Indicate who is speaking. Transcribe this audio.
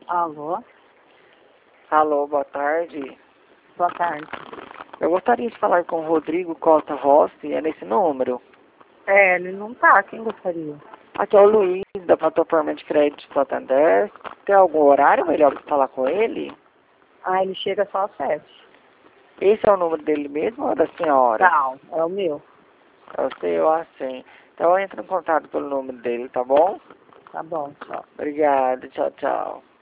Speaker 1: Alô?
Speaker 2: Alô, boa tarde.
Speaker 1: Boa tarde.
Speaker 2: Eu gostaria de falar com o Rodrigo Costa Rossi, é nesse número.
Speaker 1: Ele não tá. Quem gostaria?
Speaker 2: Aqui é o Luiz, da plataforma de crédito Santander. Tem algum horário melhor para falar com ele?
Speaker 1: Ele chega só às 7.
Speaker 2: Esse é o número dele mesmo ou é da senhora?
Speaker 1: Não, é o meu.
Speaker 2: É o seu, assim. Então eu entro em contato pelo número dele, tá bom?
Speaker 1: Tá bom, tchau.
Speaker 2: Obrigado, tchau, tchau.